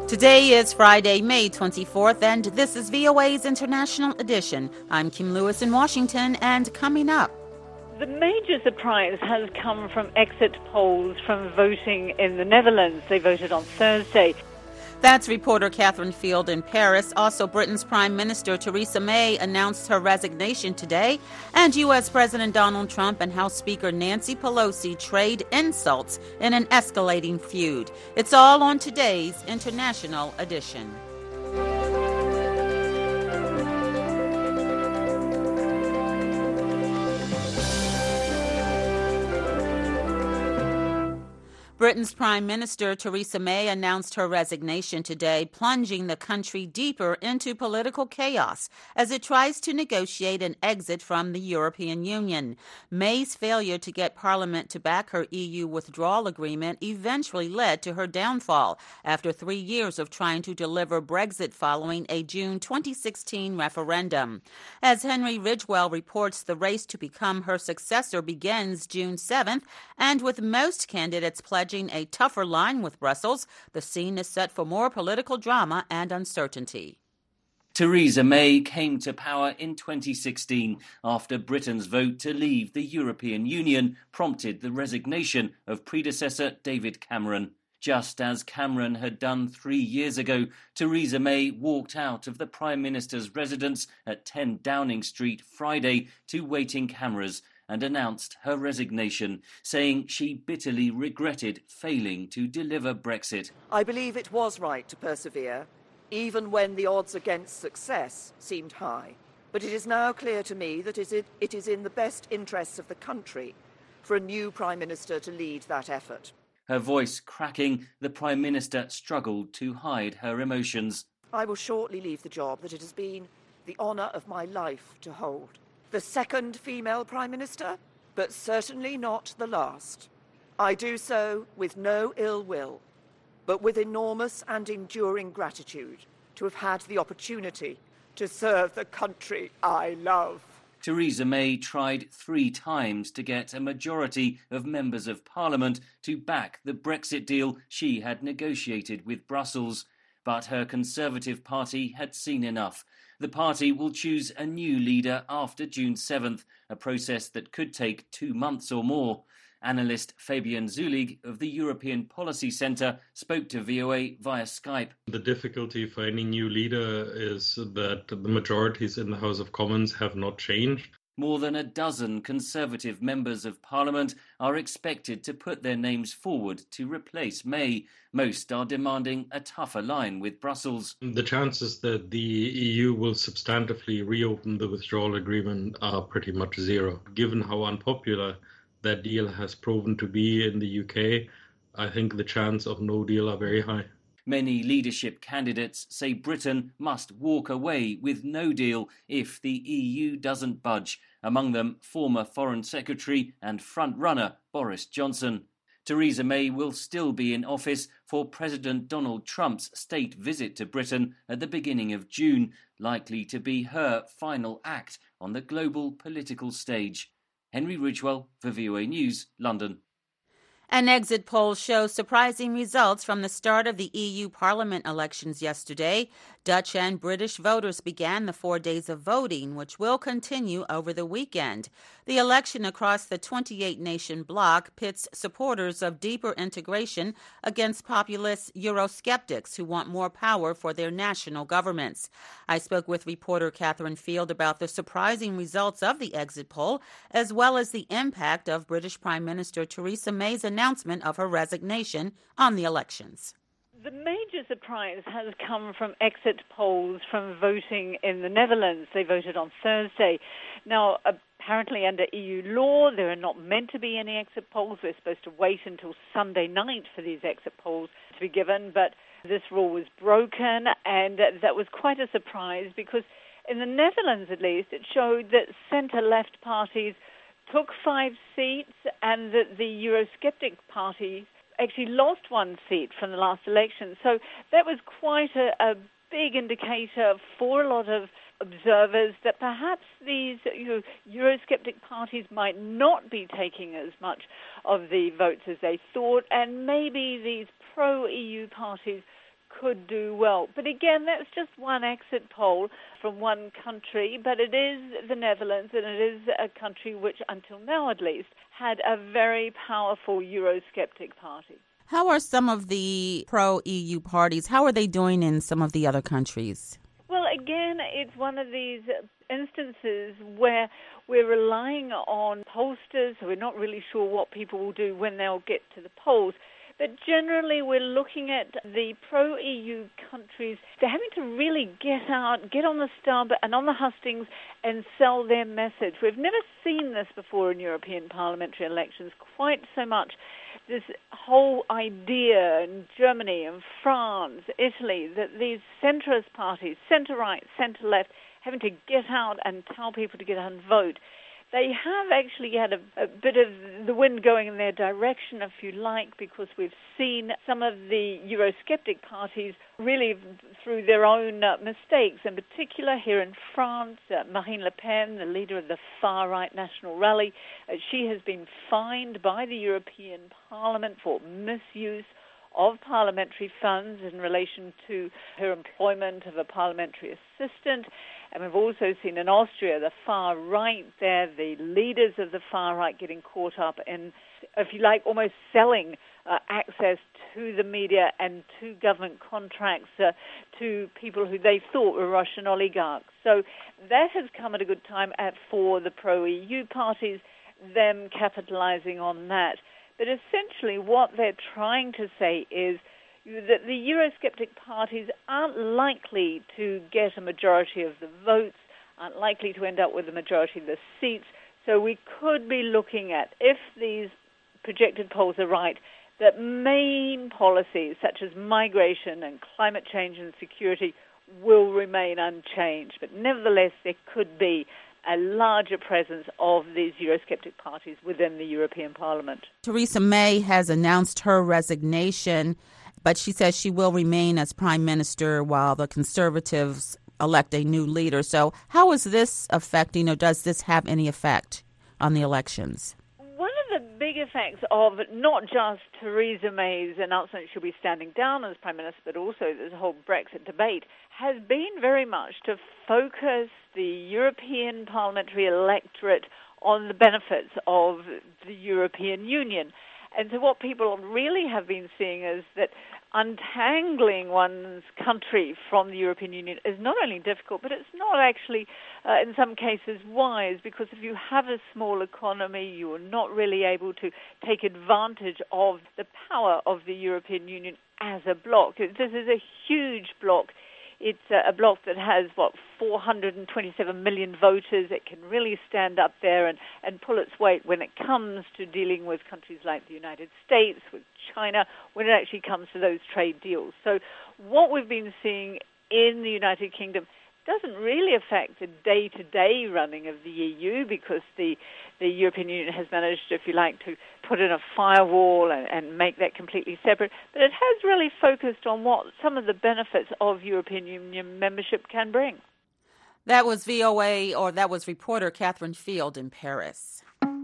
Today is Friday, May 24th, and this is VOA's International Edition. I'm Kim Lewis in Washington, and coming up. The major surprise has come from exit polls from voting in the Netherlands. They voted on Thursday. That's reporter Catherine Field in Paris. Also, Britain's Prime Minister Theresa May announced her resignation today, and U.S. President Donald Trump and House Speaker Nancy Pelosi trade insults in an escalating feud. It's all on today's International Edition. Britain's Prime Minister Theresa May announced her resignation today, plunging the country deeper into political chaos as it tries to negotiate an exit from the European Union. May's failure to get Parliament to back her EU withdrawal agreement eventually led to her downfall after 3 years of trying to deliver Brexit following a June 2016 referendum. As Henry Ridgwell reports, the race to become her successor begins June 7th, and with most candidates pledging a tougher line with Brussels, the scene is set for more political drama and uncertainty. Theresa May came to power in 2016 after Britain's vote to leave the European Union prompted the resignation of predecessor David Cameron. Just as Cameron had done 3 years ago, Theresa May walked out of the Prime Minister's residence at 10 Downing Street Friday to waiting cameras and announced her resignation, saying she bitterly regretted failing to deliver Brexit. I believe it was right to persevere, even when the odds against success seemed high. But it is now clear to me that it is in the best interests of the country for a new Prime Minister to lead that effort. Her voice cracking, the Prime Minister struggled to hide her emotions. I will shortly leave the job that it has been the honour of my life to hold. The second female Prime Minister, but certainly not the last. I do so with no ill will, but with enormous and enduring gratitude to have had the opportunity to serve the country I love. Theresa May tried 3 times to get a majority of members of Parliament to back the Brexit deal she had negotiated with Brussels. But her Conservative Party had seen enough. The party will choose a new leader after June 7th, a process that could take 2 months or more. Analyst Fabian Zulig of the European Policy Centre spoke to VOA via Skype. The difficulty for any new leader is that the majorities in the House of Commons have not changed. More than a dozen Conservative members of Parliament are expected to put their names forward to replace May. Most are demanding a tougher line with Brussels. The chances that the EU will substantively reopen the withdrawal agreement are pretty much zero. Given how unpopular that deal has proven to be in the UK, I think the chance of no deal are very high. Many leadership candidates say Britain must walk away with no deal if the EU doesn't budge. Among them, former Foreign Secretary and front-runner Boris Johnson. Theresa May will still be in office for President Donald Trump's state visit to Britain at the beginning of June, likely to be her final act on the global political stage. Henry Ridgwell for VOA News, London. An exit poll shows surprising results from the start of the EU Parliament elections yesterday. Dutch and British voters began the 4 days of voting, which will continue over the weekend. The election across the 28-nation bloc pits supporters of deeper integration against populist Eurosceptics who want more power for their national governments. I spoke with reporter Catherine Field about the surprising results of the exit poll, as well as the impact of British Prime Minister Theresa May's announcement of her resignation on the elections. The major surprise has come from exit polls from voting in the Netherlands. They voted on Thursday. Now, apparently under EU law, there are not meant to be any exit polls. We're supposed to wait until Sunday night for these exit polls to be given, but this rule was broken, and that was quite a surprise because in the Netherlands, at least, it showed that centre-left parties took 5 seats and that the Eurosceptic party actually lost 1 seat from the last election. So that was quite a big indicator for a lot of observers that perhaps these Eurosceptic parties might not be taking as much of the votes as they thought, and maybe these pro-EU parties could do well. But again, that's just one exit poll from one country, but it is the Netherlands, and it is a country which, until now at least, had a very powerful Eurosceptic party. How are some of the pro-EU parties, how are they doing in some of the other countries? Well, again, it's one of these instances where we're relying on pollsters, so we're not really sure what people will do when they'll get to the polls. But generally, we're looking at the pro-EU countries. They're having to really get out, get on the stump and on the hustings and sell their message. We've never seen this before in European parliamentary elections quite so much. This whole idea in Germany and France, Italy, that these centrist parties, centre-right, centre-left, having to get out and tell people to get out and vote. They have actually had a bit of the wind going in their direction, if you like, because we've seen some of the Eurosceptic parties really through their own mistakes. In particular, here in France, Marine Le Pen, the leader of the far-right National Rally, she has been fined by the European Parliament for misuse of parliamentary funds in relation to her employment of a parliamentary assistant. And we've also seen in Austria, the far right there, the leaders of the far right getting caught up in, if you like, almost selling access to the media and to government contracts to people who they thought were Russian oligarchs. So that has come at a good time for the pro-EU parties, them capitalizing on that. But essentially what they're trying to say is that the Eurosceptic parties aren't likely to get a majority of the votes, aren't likely to end up with a majority of the seats. So we could be looking at, if these projected polls are right, that main policies such as migration and climate change and security will remain unchanged. But nevertheless, there could be a larger presence of these Eurosceptic parties within the European Parliament. Theresa May has announced her resignation, but she says she will remain as Prime Minister while the Conservatives elect a new leader. So how is this affecting, or does this have any effect on the elections? One of the big effects of not just Theresa May's announcement she'll be standing down as Prime Minister, but also this whole Brexit debate, has been very much to focus the European parliamentary electorate on the benefits of the European Union. And so what people really have been seeing is that untangling one's country from the European Union is not only difficult, but it's not actually, in some cases, wise, because if you have a small economy, you are not really able to take advantage of the power of the European Union as a bloc. This is a huge bloc. It's a bloc that has, 427 million voters. It can really stand up there and pull its weight when it comes to dealing with countries like the United States, with China, when it actually comes to those trade deals. So what we've been seeing in the United Kingdom doesn't really affect the day-to-day running of the EU, because the European Union has managed, if you like, to put in a firewall and make that completely separate. But it has really focused on what some of the benefits of European Union membership can bring. That was that was reporter Catherine Field in Paris.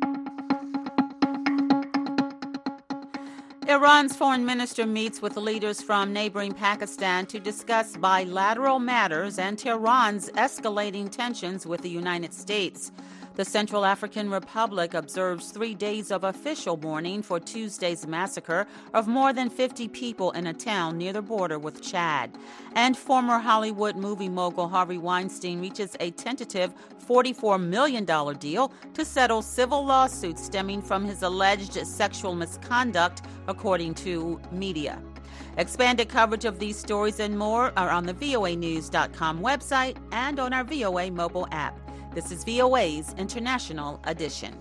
Iran's foreign minister meets with leaders from neighboring Pakistan to discuss bilateral matters and Tehran's escalating tensions with the United States. The Central African Republic observes 3 days of official mourning for Tuesday's massacre of more than 50 people in a town near the border with Chad. And former Hollywood movie mogul Harvey Weinstein reaches a tentative $44 million deal to settle civil lawsuits stemming from his alleged sexual misconduct, according to media. Expanded coverage of these stories and more are on the voanews.com website and on our VOA mobile app. This is VOA's International Edition.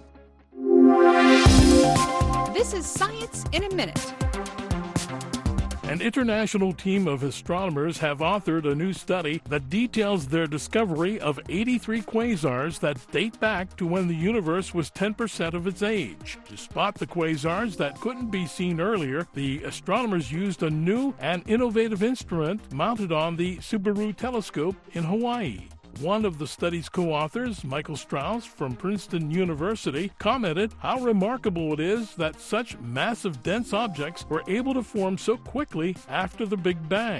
This is Science in a Minute. An international team of astronomers have authored a new study that details their discovery of 83 quasars that date back to when the universe was 10% of its age. To spot the quasars that couldn't be seen earlier, the astronomers used a new and innovative instrument mounted on the Subaru telescope in Hawaii. One of the study's co-authors, Michael Strauss from Princeton University, commented how remarkable it is that such massive dense objects were able to form so quickly after the Big Bang.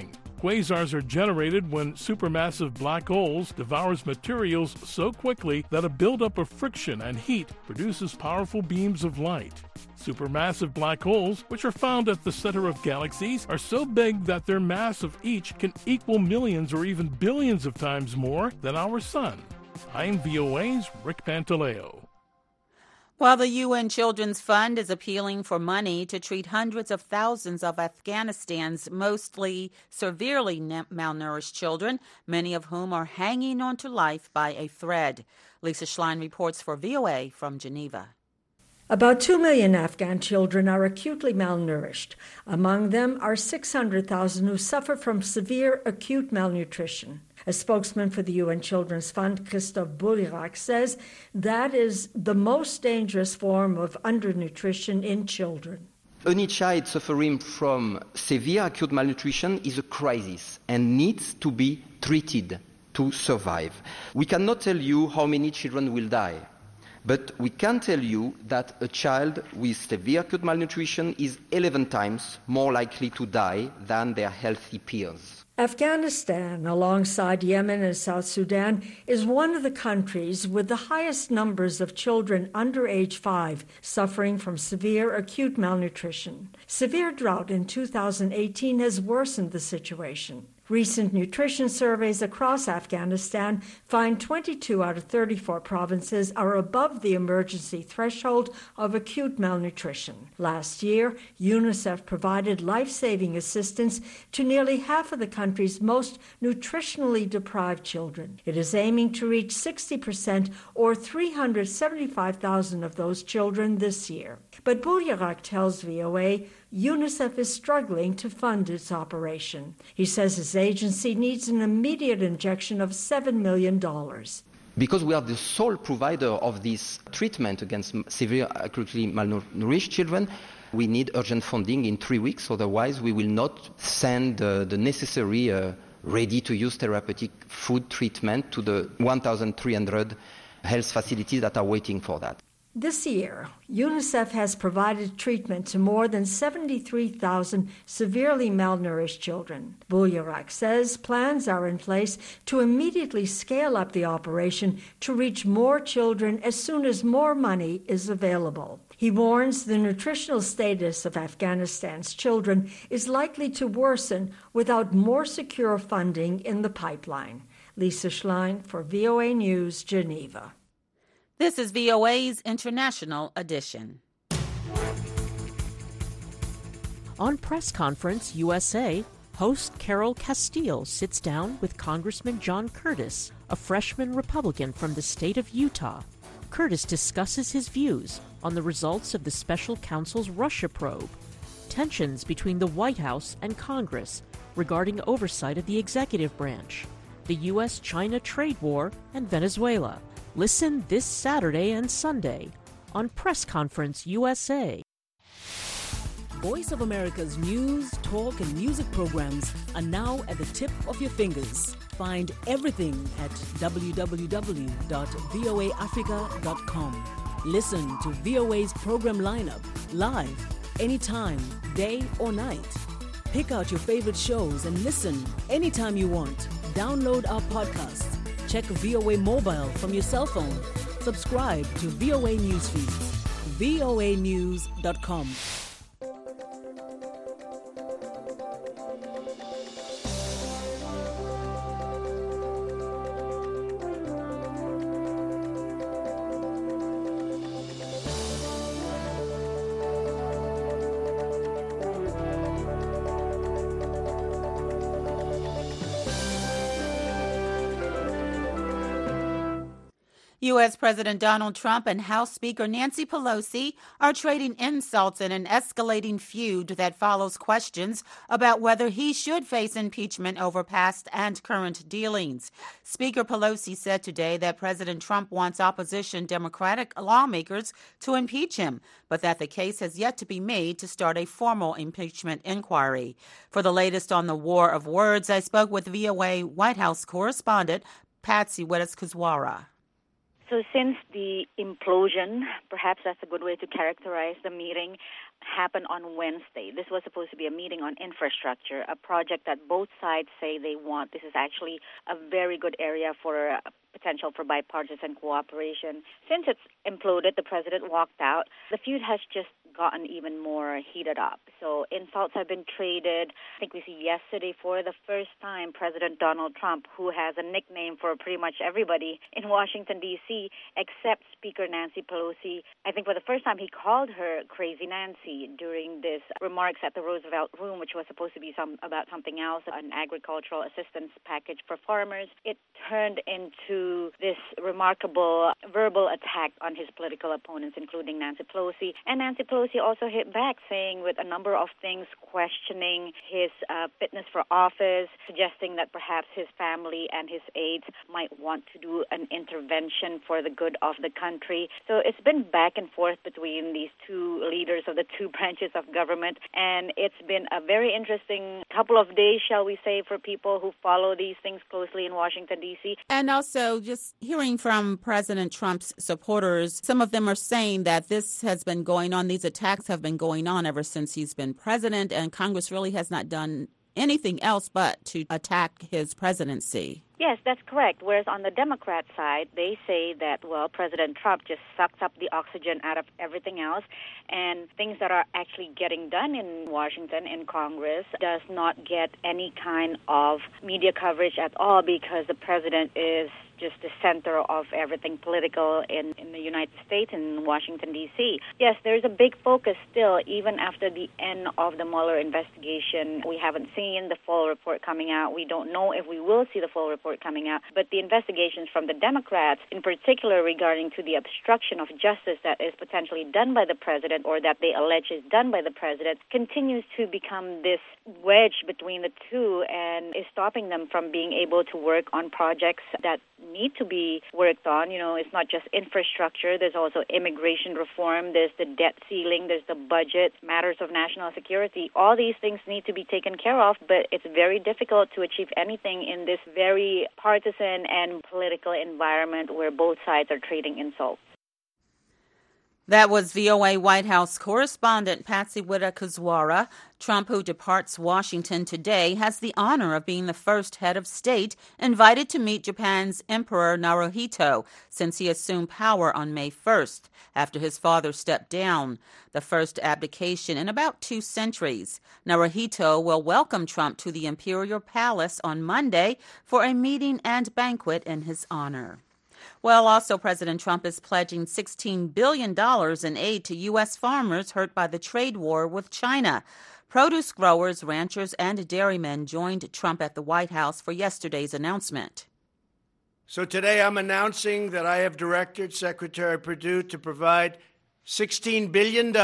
Quasars are generated when supermassive black holes devours materials so quickly that a buildup of friction and heat produces powerful beams of light. Supermassive black holes, which are found at the center of galaxies, are so big that their mass of each can equal millions or even billions of times more than our Sun. I'm VOA's Rick Pantaleo. While the UN Children's Fund is appealing for money to treat hundreds of thousands of Afghanistan's mostly severely malnourished children, many of whom are hanging on to life by a thread. Lisa Schlein reports for VOA from Geneva. About 2 million Afghan children are acutely malnourished. Among them are 600,000 who suffer from severe acute malnutrition. A spokesman for the UN Children's Fund, Christophe Boulierac, says that is the most dangerous form of undernutrition in children. Any child suffering from severe acute malnutrition is a crisis and needs to be treated to survive. We cannot tell you how many children will die, but we can tell you that a child with severe acute malnutrition is 11 times more likely to die than their healthy peers. Afghanistan, alongside Yemen and South Sudan, is one of the countries with the highest numbers of children under age 5 suffering from severe acute malnutrition. Severe drought in 2018 has worsened the situation. Recent nutrition surveys across Afghanistan find 22 out of 34 provinces are above the emergency threshold of acute malnutrition. Last year, UNICEF provided life-saving assistance to nearly half of the country's most nutritionally deprived children. It is aiming to reach 60% or 375,000 of those children this year. But Boulierac tells VOA UNICEF is struggling to fund its operation. He says his agency needs an immediate injection of $7 million. Because we are the sole provider of this treatment against severe acutely malnourished children, we need urgent funding in 3 weeks. Otherwise, we will not send the necessary ready-to-use therapeutic food treatment to the 1,300 health facilities that are waiting for that. This year, UNICEF has provided treatment to more than 73,000 severely malnourished children. Boulierac says plans are in place to immediately scale up the operation to reach more children as soon as more money is available. He warns the nutritional status of Afghanistan's children is likely to worsen without more secure funding in the pipeline. Lisa Schlein for VOA News, Geneva. This is VOA's International Edition. On Press Conference USA, host Carol Castile sits down with Congressman John Curtis, a freshman Republican from the state of Utah. Curtis discusses his views on the results of the special counsel's Russia probe, tensions between the White House and Congress regarding oversight of the executive branch, the U.S.-China trade war, and Venezuela. Listen this Saturday and Sunday on Press Conference USA. Voice of America's news, talk, and music programs are now at the tip of your fingers. Find everything at www.voaafrica.com. Listen to VOA's program lineup live, anytime, day or night. Pick out your favorite shows and listen anytime you want. Download our podcasts. Check VOA Mobile from your cell phone. Subscribe to VOA Newsfeed. voanews.com. U.S. President Donald Trump and House Speaker Nancy Pelosi are trading insults in an escalating feud that follows questions about whether he should face impeachment over past and current dealings. Speaker Pelosi said today that President Trump wants opposition Democratic lawmakers to impeach him, but that the case has yet to be made to start a formal impeachment inquiry. For the latest on the war of words, I spoke with VOA White House correspondent Patsy Widakuswara. So since the implosion, perhaps that's a good way to characterize the meeting, happened on Wednesday. This was supposed to be a meeting on infrastructure, a project that both sides say they want. This is actually a very good area for potential for bipartisan cooperation. Since it's imploded, the president walked out. The feud has just gotten even more heated up. So insults have been traded. I think we see yesterday for the first time President Donald Trump, who has a nickname for pretty much everybody in Washington, D.C., except Speaker Nancy Pelosi. I think for the first time he called her Crazy Nancy during this remarks at the Roosevelt Room, which was supposed to be about something else, an agricultural assistance package for farmers. It turned into this remarkable verbal attack on his political opponents, including Nancy Pelosi. And Nancy Pelosi also hit back, saying with a number of things, questioning his fitness for office, suggesting that perhaps his family and his aides might want to do an intervention for the good of the country. So it's been back and forth between these two leaders of the two branches of government, and it's been a very interesting couple of days, shall we say, for people who follow these things closely in Washington, D.C. And also, just hearing from President Trump's supporters, some of them are saying that this has been going on, these attacks have been going on ever since he's been president, and Congress really has not done anything else but to attack his presidency. Yes, that's correct. Whereas on the Democrat side, they say that, well, President Trump just sucks up the oxygen out of everything else, and things that are actually getting done in Washington, in Congress, does not get any kind of media coverage at all because the president is just the center of everything political in the United States and Washington, D.C. Yes, there's a big focus still, even after the end of the Mueller investigation. We haven't seen the full report coming out. We don't know if we will see the full report coming out. But the investigations from the Democrats, in particular regarding to the obstruction of justice that is potentially done by the president or that they allege is done by the president, continues to become this wedge between the two and is stopping them from being able to work on projects that need to be worked on. You know, it's not just infrastructure. There's also immigration reform. There's the debt ceiling. There's the budget, matters of national security. All these things need to be taken care of, but it's very difficult to achieve anything in this very partisan and political environment where both sides are trading insults. That was VOA White House correspondent Patsy Widakuswara. Trump, who departs Washington today, has the honor of being the first head of state invited to meet Japan's Emperor Naruhito since he assumed power on May 1st, after his father stepped down, the first abdication in about 2 centuries. Naruhito will welcome Trump to the Imperial Palace on Monday for a meeting and banquet in his honor. Well, also, President Trump is pledging $16 billion in aid to U.S. farmers hurt by the trade war with China. Produce growers, ranchers, and dairymen joined Trump at the White House for yesterday's announcement. So today I'm announcing that I have directed Secretary Perdue to provide $16 billion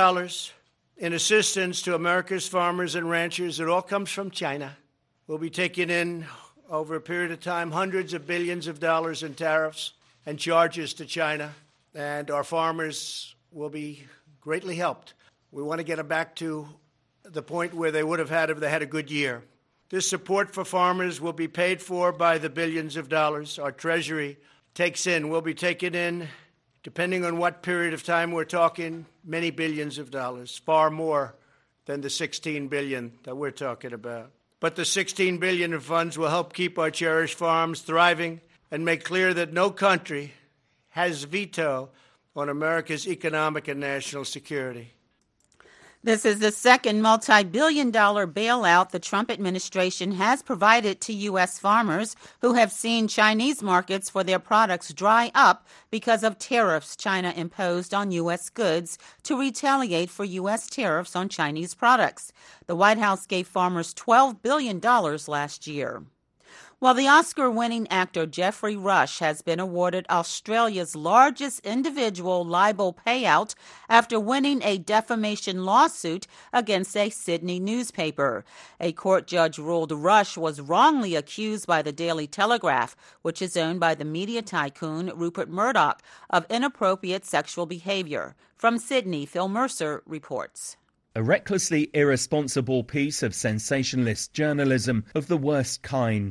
in assistance to America's farmers and ranchers. It all comes from China. We'll be taking in, over a period of time, hundreds of billions of dollars in tariffs and charges to China, and our farmers will be greatly helped. We want to get them back to the point where they would have had if they had a good year. This support for farmers will be paid for by the billions of dollars our Treasury takes in. We'll be taking in, depending on what period of time we're talking, many billions of dollars, far more than the $16 billion that we're talking about. But the $16 billion in funds will help keep our cherished farms thriving and make clear that no country has veto on America's economic and national security. This is the second multi-billion-dollar bailout the Trump administration has provided to U.S. farmers who have seen Chinese markets for their products dry up because of tariffs China imposed on U.S. goods to retaliate for U.S. tariffs on Chinese products. The White House gave farmers $12 billion last year. While the Oscar-winning actor Geoffrey Rush has been awarded Australia's largest individual libel payout after winning a defamation lawsuit against a Sydney newspaper. A court judge ruled Rush was wrongly accused by the Daily Telegraph, which is owned by the media tycoon Rupert Murdoch, of inappropriate sexual behavior. From Sydney, Phil Mercer reports. A recklessly irresponsible piece of sensationalist journalism of the worst kind.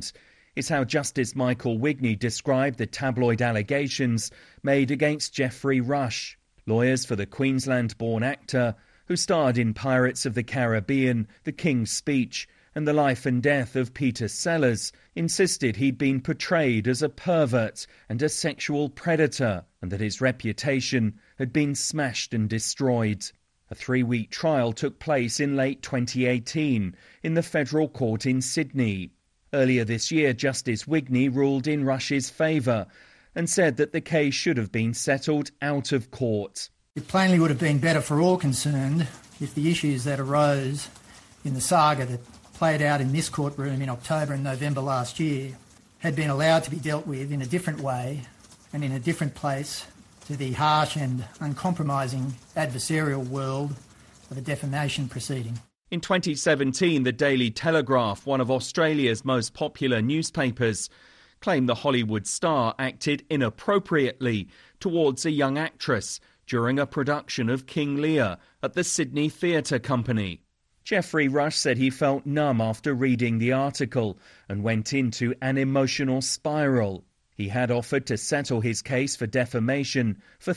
is how Justice Michael Wigney described the tabloid allegations made against Geoffrey Rush. Lawyers for the Queensland-born actor, who starred in Pirates of the Caribbean, The King's Speech, and The Life and Death of Peter Sellers, insisted he'd been portrayed as a pervert and a sexual predator, and that his reputation had been smashed and destroyed. A 3-week trial took place in late 2018 in the federal court in Sydney. Earlier this year, Justice Wigney ruled in Rush's favour and said that the case should have been settled out of court. It plainly would have been better for all concerned if the issues that arose in the saga that played out in this courtroom in October and November last year had been allowed to be dealt with in a different way and in a different place to the harsh and uncompromising adversarial world of a defamation proceeding. In 2017, the Daily Telegraph, one of Australia's most popular newspapers, claimed the Hollywood star acted inappropriately towards a young actress during a production of King Lear at the Sydney Theatre Company. Geoffrey Rush said he felt numb after reading the article and went into an emotional spiral. He had offered to settle his case for defamation for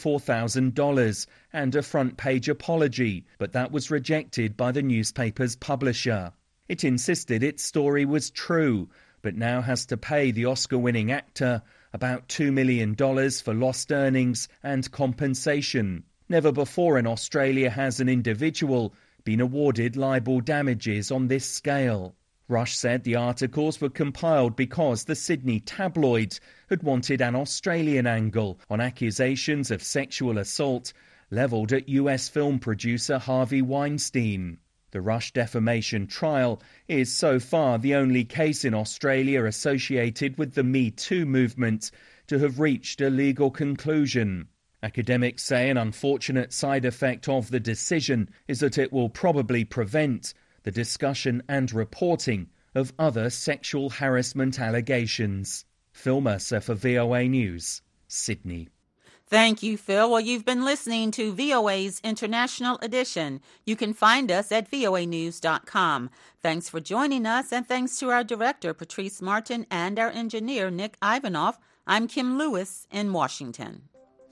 $34,000 and a front-page apology, but that was rejected by the newspaper's publisher. It insisted its story was true, but now has to pay the Oscar-winning actor about $2 million for lost earnings and compensation. Never before in Australia has an individual been awarded libel damages on this scale. Rush said the articles were compiled because the Sydney tabloids had wanted an Australian angle on accusations of sexual assault levelled at US film producer Harvey Weinstein. The Rush defamation trial is so far the only case in Australia associated with the Me Too movement to have reached a legal conclusion. Academics say an unfortunate side effect of the decision is that it will probably prevent the discussion and reporting of other sexual harassment allegations. Phil Mercer for VOA News, Sydney. Thank you, Phil. Well, you've been listening to VOA's International Edition. You can find us at voanews.com. Thanks for joining us, and thanks to our director, Patrice Martin, and our engineer, Nick Ivanoff. I'm Kim Lewis in Washington.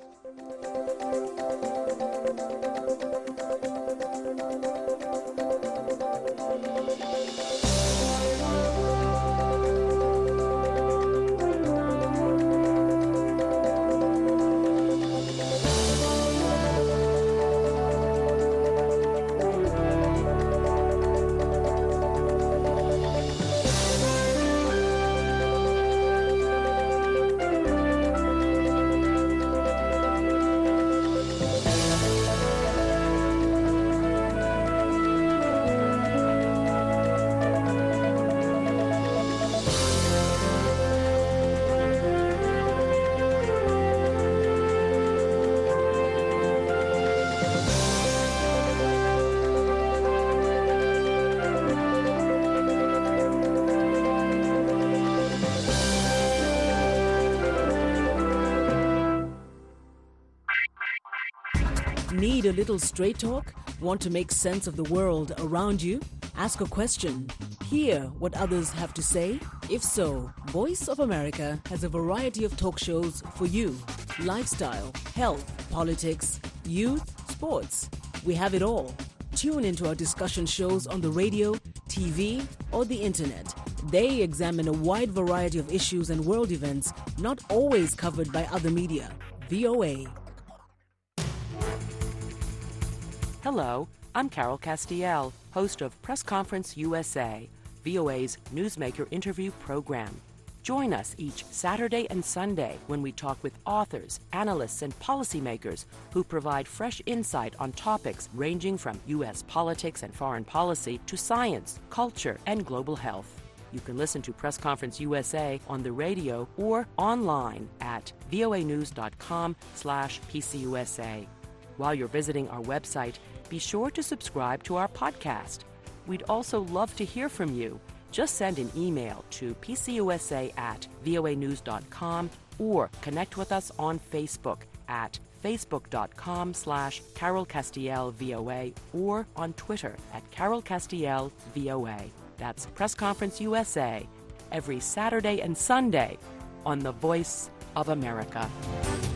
Need a little straight talk? Want to make sense of the world around you? Ask a question. Hear what others have to say? If so, Voice of America has a variety of talk shows for you. Lifestyle, health, politics, youth, sports. We have it all. Tune into our discussion shows on the radio, TV, or the internet. They examine a wide variety of issues and world events not always covered by other media. VOA. Hello, I'm Carol Castiel, host of Press Conference USA, VOA's newsmaker interview program. Join us each Saturday and Sunday when we talk with authors, analysts, and policymakers who provide fresh insight on topics ranging from U.S. politics and foreign policy to science, culture, and global health. You can listen to Press Conference USA on the radio or online at voanews.com/PCUSA. While you're visiting our website, be sure to subscribe to our podcast. We'd also love to hear from you. Just send an email to pcusa@voanews.com or connect with us on Facebook at facebook.com/CarolCastielVOA or on Twitter at CarolCastielVOA. That's Press Conference USA, every Saturday and Sunday on The Voice of America.